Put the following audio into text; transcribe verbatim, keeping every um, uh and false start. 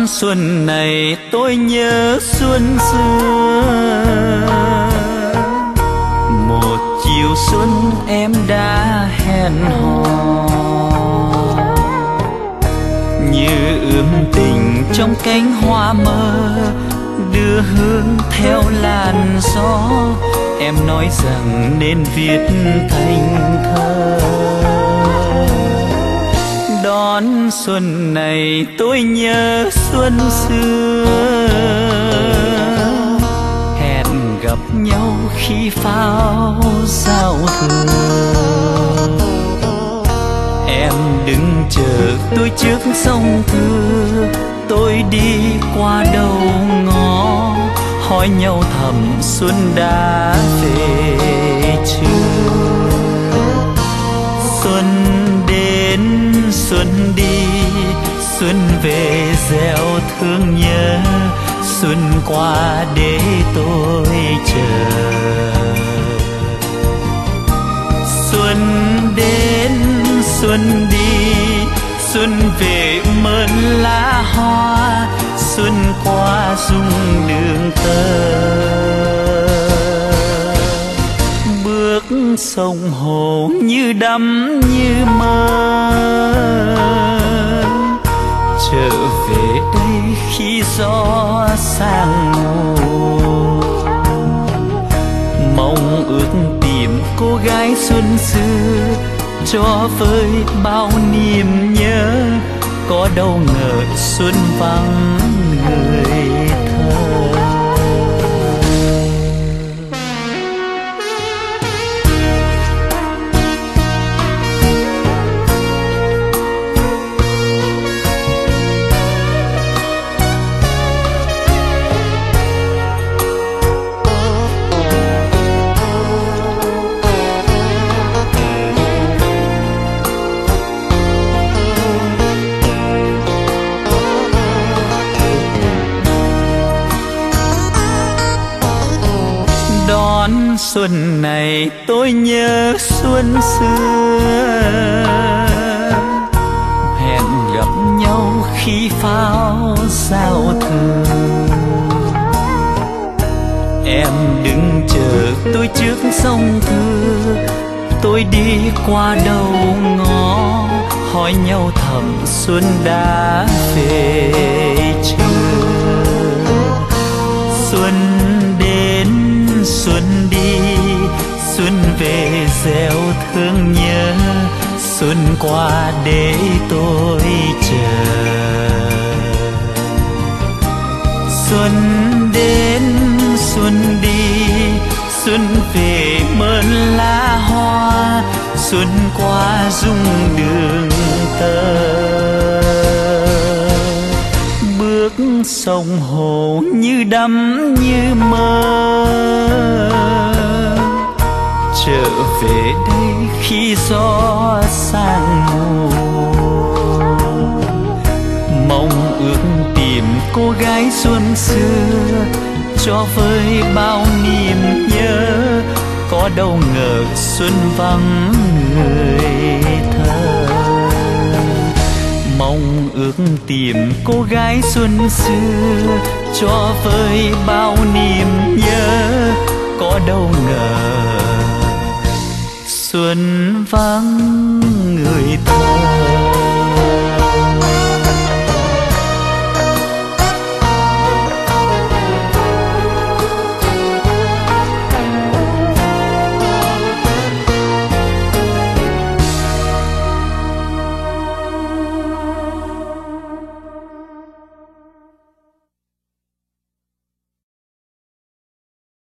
xuân này tôi nhớ xuân xưa, một chiều xuân em đã hẹn hò, như ươm tình trong cánh hoa mơ, đưa hương theo làn gió. Em nói rằng nên viết thành thơ. Đón xuân này tôi nhớ xuân xưa, hẹn gặp nhau khi pháo giao thừa. Em đứng chờ tôi trước sông Thưa, tôi đi qua đầu ngõ, hỏi nhau thầm xuân đã về chưa. Xuân đến xuân đi, xuân về gieo thương nhớ, xuân qua để tôi chờ. Xuân đến xuân đi, xuân về mơn lá hoa, xuân qua rung đường tơ. Bước sông hồ như đắm như mơ, trở về đây khi gió sang mùa. Mong ước tìm cô gái xuân xưa, cho vơi bao niềm nhớ, có đâu ngờ xuân vắng người thơ. Xuân này tôi nhớ xuân xưa, hẹn gặp nhau khi pháo giao thừa. Em đứng chờ tôi trước sông Thưa, tôi đi qua đầu ngõ, hỏi nhau thầm xuân đã về chưa. Xuân đến xuân đi, xuân về gieo thương nhớ, xuân qua để tôi chờ. Xuân đến xuân đi, xuân về mơn lá hoa, xuân qua rung đường tơ. Bước sông hồ như đắm như mơ, trở về đây khi gió sang mùa. Mong ước tìm cô gái xuân xưa, cho vơi bao niềm nhớ, có đâu ngờ xuân vắng người thơ. Mong ước tìm cô gái xuân xưa, cho vơi bao niềm nhớ, có đâu ngờ xuân vắng người thơ.